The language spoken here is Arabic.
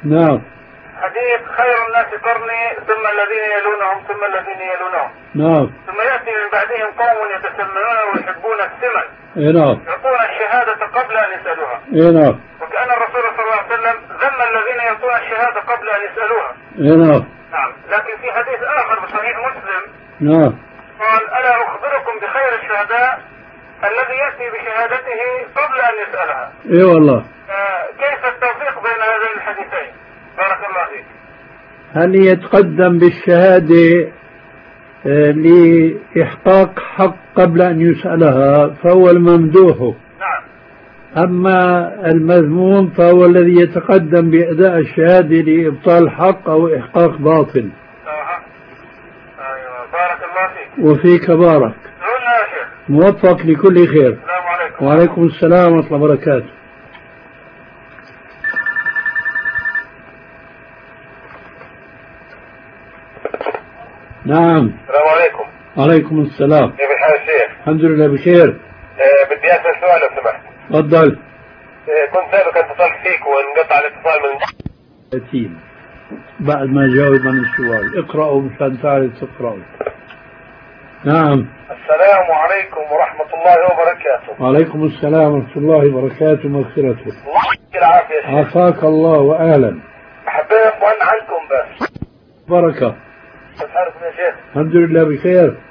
نعم. حديث خير الناس قرني ثم الذين يلونهم ثم الذين يلونهم. نعم. ثم يأتي من بعدهم قوم يتسمنون ويحبون السمن. نعم. يعطون الشهادة قبل أن يسألوها. نعم. وكأن الرسول صلى الله عليه وسلم ذم الذين يعطون الشهادة قبل أن يسألوها. نعم. نعم. لكن في حديث آخر بصحيح مسلم نعم. قال: ألا أخبركم بخير الشهداء الذي يأتي بشهادته قبل أن يسألها. اي والله. كيف التوفيق بين هذين الحديثين؟ بارك الله فيك. هل يتقدم بالشهادة لإحقاق حق قبل أن يسألها فهو الممدوح. نعم. أما المذموم فهو الذي يتقدم بأداء الشهادة لإبطال حق أو إحقاق باطل. أيوة. بارك الله فيك. وفيك بارك. يا شيخ. موفق لكل خير. السلام عليكم. وعليكم السلام ورحمة الله وبركاته. نعم. السلام عليكم. وعليكم السلام. كيف الحال يا شيخ؟ الحمد لله بخير. بدي أسأل سؤال لو سمحت. تفضل. كنت سابقا اتصلت فيك وانقطع الاتصال من يتيم. بعد ما جاوب عن السؤال اقرأوا مشان تعرف تقرأوا. نعم. السلام عليكم ورحمة الله وبركاته. وعليكم السلام ورحمة الله وبركاته ومغفرته. الله يعطيك العافية يا شيخ. عافاك الله وأهلا. حبيت أطمئن عنكم بس. بركة. بس عارف يا شيخ. الحمد لله بخير.